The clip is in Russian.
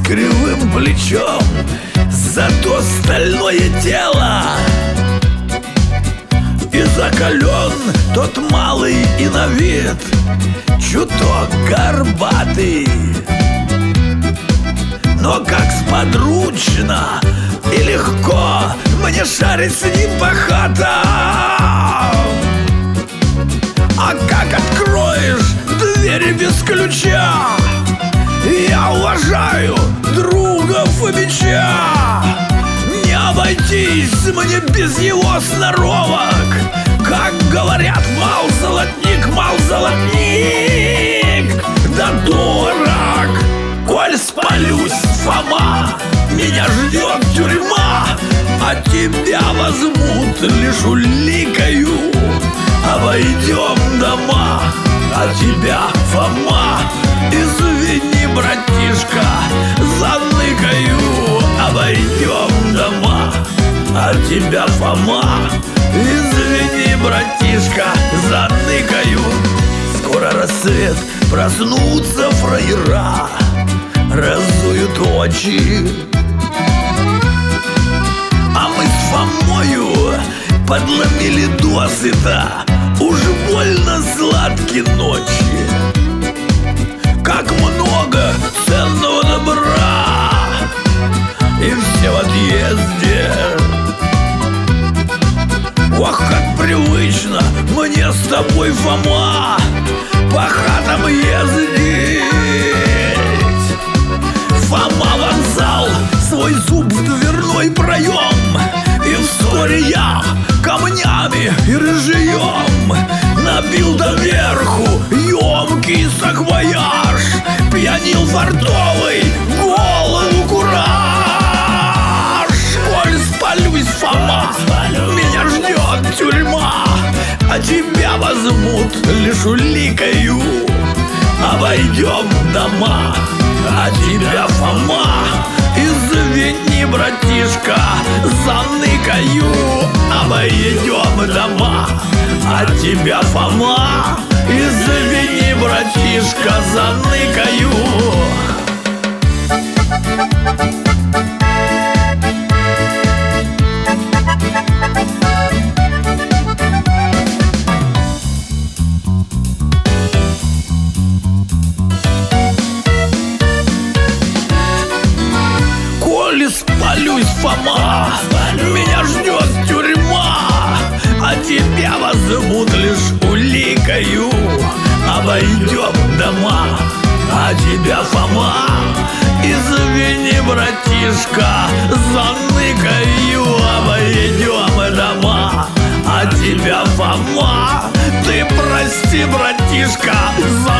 кривым плечом, зато стальное тело. И закален тот малый и на вид чуток горбатый. Но как сподручно и легко мне шарить с ним по хатам. А как откроешь двери без ключа, я уважаю друга Фомича. Не обойтись мне без его сноровок. Как говорят, мал золотник, да дурак. Коль спалюсь, Фома, меня ждет тюрьма, а тебя возьмут лишь уликою. Обойдем дома, а тебя, Фома, извини, братишка, заныкаю. Обойдем дома, а тебя, Фома, извини, братишка, заныкаю. Скоро рассвет, проснутся фраера, разуют очи, а мы с Фомою подломили досыта, уж больно сладкие ночи. Как много ценного добра, и все в отъезде. Ох, как привычно мне с тобой, Фома, по хатам ездить. Фома вонзал свой зуб в дверной проем, и вскоре я камнями и рыжьем набил доверху емкий саквояж, пьянил фартовый голову кураж. Коль спалюсь, Фома, меня ждет тюрьма, а тебя возьмут лишь уликою. Обойдем дома, а тебя, Фома, извини, братишка, заныкаю. Обойдем дома, а тебя, Фома, извини, братишка, заныкаю. Спалюсь, Фома, меня ждет тюрьма, а тебя возьмут лишь уликою. Обойдем дома, а тебя, Фома, извини, братишка, заныкаю. Обойдем дома, а тебя, Фома, ты прости, братишка, заныкаю.